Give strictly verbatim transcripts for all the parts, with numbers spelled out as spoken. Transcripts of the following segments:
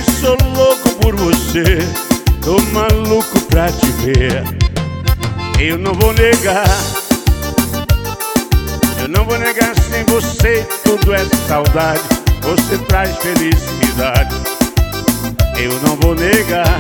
sou louco por você, tô maluco pra te ver. Eu não vou negar, eu não vou negar, sem você tudo é saudade, você traz felicidade. Eu não vou negar,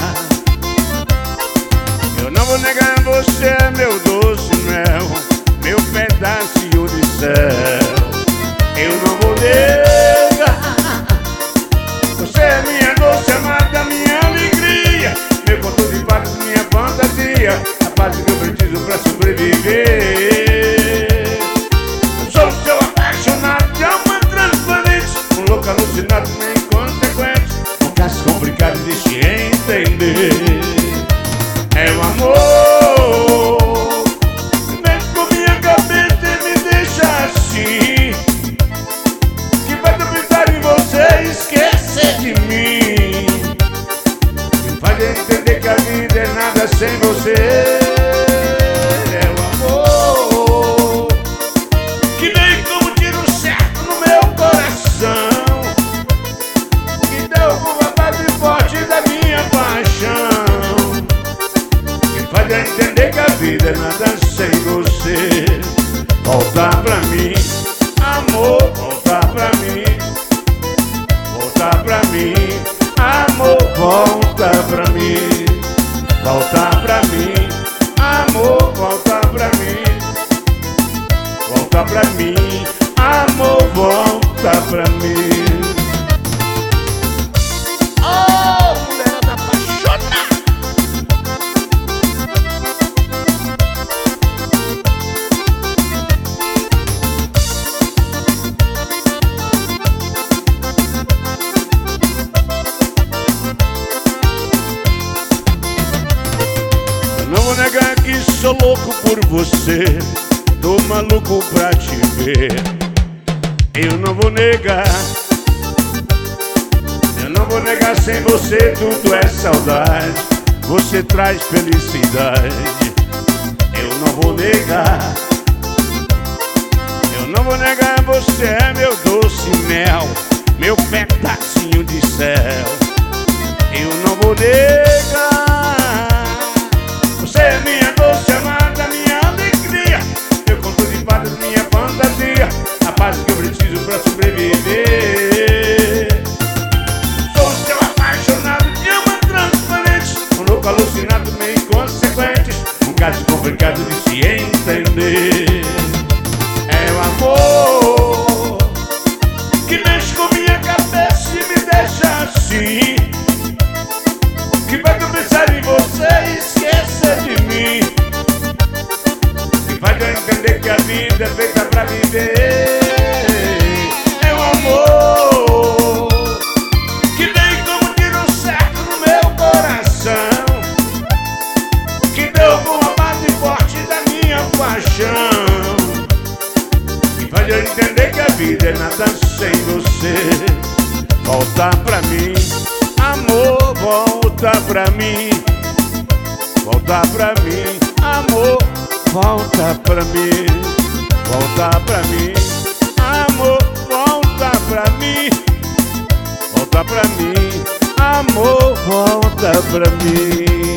eu não vou negar, você é meu doce mel, meu pedacinho de céu. Eu não vou negar, você é minha doce amada, minha alegria, meu conto de fadas, minha fantasia, a paz que eu preciso pra sobreviver. Eu sou o seu apaixonado de alma transparente, um louco alucinado nem inconsequente, um caso complicado de se entender. É o amor que mexe com minha cabeça e me deixa assim, que faz eu pensar em você e esquecer de mim, que faz eu entender que a vida é nada sem você. É o amor que vem como tiro certo no meu coração, que deu uma base forte da minha paixão, que faz eu entender que a vida é nada sem você. Volta pra mim, amor, volta pra mim, volta pra mim, amor, volta pra mim, volta pra mim, amor, volta pra mim, volta pra mim, amor, volta pra mim. Oh, mulherada apaixonada! Não vou negar que sou louco por você, tô maluco pra te ver. Eu não vou negar, eu não vou negar, sem você tudo é saudade, você traz felicidade. Eu não vou negar, eu não vou negar, você é meu doce mel, meu pedacinho de céu. Eu não vou negar, você é minha doce amada, minha alegria, meu conto de fadas, minha fantasia, a paz que eu preciso pra sobreviver. Sou o seu apaixonado de alma transparente, um louco alucinado meio inconsequente, um caso complicado de se entender. É o amor que mexe com minha cabeça e me deixa assim, que faz eu pensar em você e esquecer de mim, que faz eu entender que a vida é feita pra viver. É o amor que vem como tiro certo no meu coração, que deu uma base forte da minha paixão, que faz eu entender que a vida é nada sem você. Volta pra mim, amor, volta pra mim, volta pra mim, amor, volta pra mim, volta pra mim, amor, volta pra mim, volta pra mim, amor, volta pra mim.